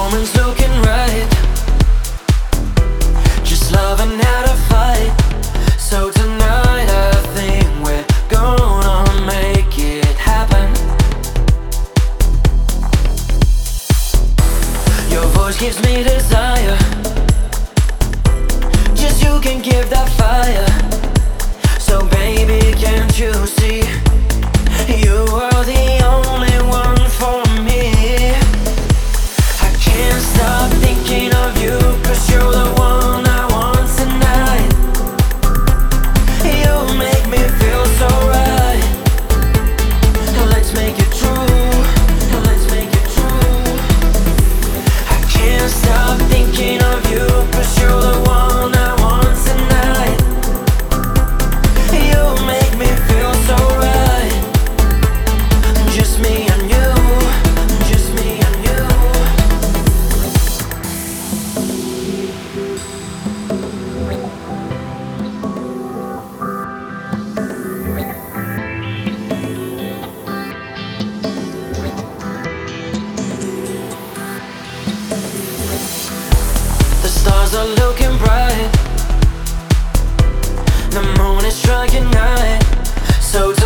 moment's looking right. Just loving how to fight. So tonight I think we're gonna make it happen. Your voice gives me desire. Just you can give that fire. So baby, can't you see? You are the only one for me. I can't stop thinking of you, 'cause you're the one I want tonight. You make me feel so right. Let's make it true. Let's make it true. I can't stop thinking of you, 'cause you're the one I want tonight. You make me feel so right. Just me and you. Just me and you. The stars are looking bright. The moon is striking night. So